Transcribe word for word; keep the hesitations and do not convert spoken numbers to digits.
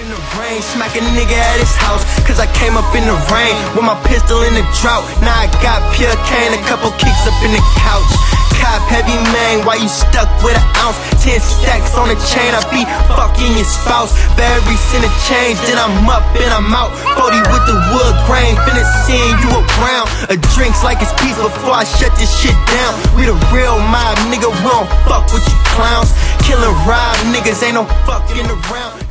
in the rain, smack a nigga at his house, cause I came up in the rain with my pistol in the drought. Now I got pure cane, a couple kicks up in the couch. Cop heavy man, why you stuck with an ounce? Ten stacks on the chain, I be fucking your spouse. Very cent of change, then I'm up and I'm out. Forty with the wood grain, finna seeing you around. A drink's like it's peace before I shut this shit down. We the real mob, nigga, we don't fuck with you clowns. Killing rob niggas, ain't no fucking around.